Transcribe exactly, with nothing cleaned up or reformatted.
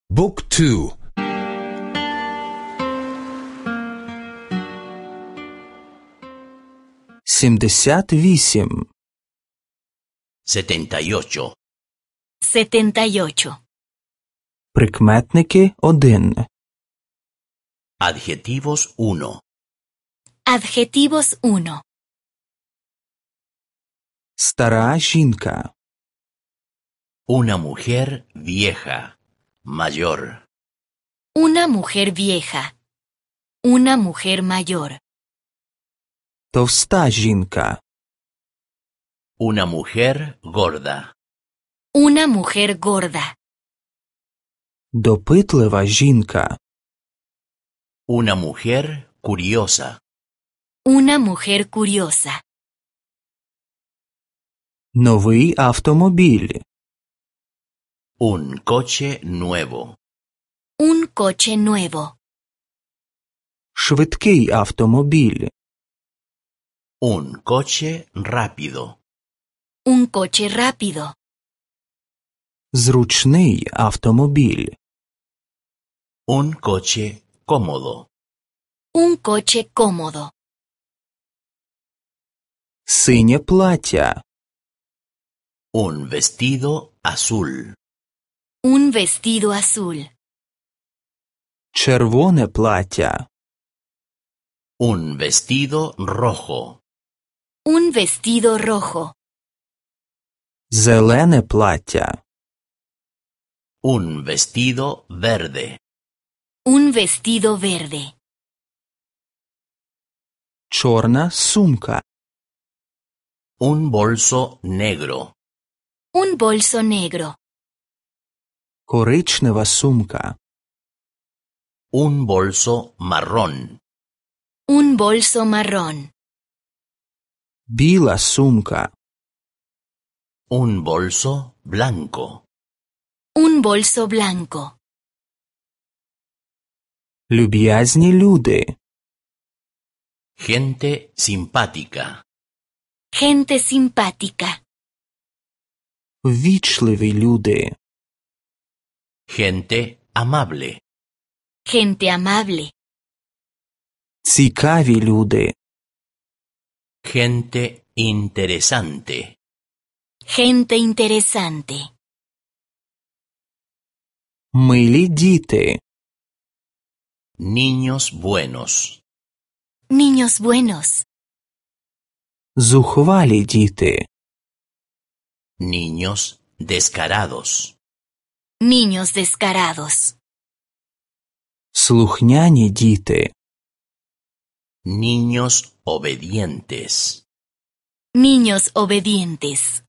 บุ๊กทู сімдесят вісім setenta y ocho. setenta y ocho. Прикметники один. Adjetivos uno. Adjetivos uno. Стара жінка. Una mujer vieja, mayor. Una mujer vieja. Una mujer mayor. Товста жінка. Una mujer gorda. Una mujer gorda. Допитлива жінка. Una mujer curiosa. Una mujer curiosa. Новий автомобіль. Un coche nuevo. Un coche nuevo. Швидкий автомобіль. Un coche rápido. Un coche rápido. Зручний автомобіль. Un coche cómodo. Un coche cómodo. Синє плаття. Un vestido azul. Un vestido azul. Червоне плаття. Un vestido rojo. Un vestido rojo. Зелене плаття. Un vestido verde. Un vestido verde. Чорна сумка. Un bolso negro. Un bolso negro. Коричнева сумка. Un bolso marrón. Un bolso marrón. Біла сумка. Un bolso blanco. Un bolso blanco. Люб'язні люди. Gente simpática. Gente simpática. Ввічливі люди. Gente amable. Gente amable. Цікаві люди. Gente interesante. Gente interesante. Милі діти. Niños buenos. Niños buenos. Зухвалі діти. Niños descarados. Niños descarados. Слухняні діти. Niños obedientes. Niños obedientes.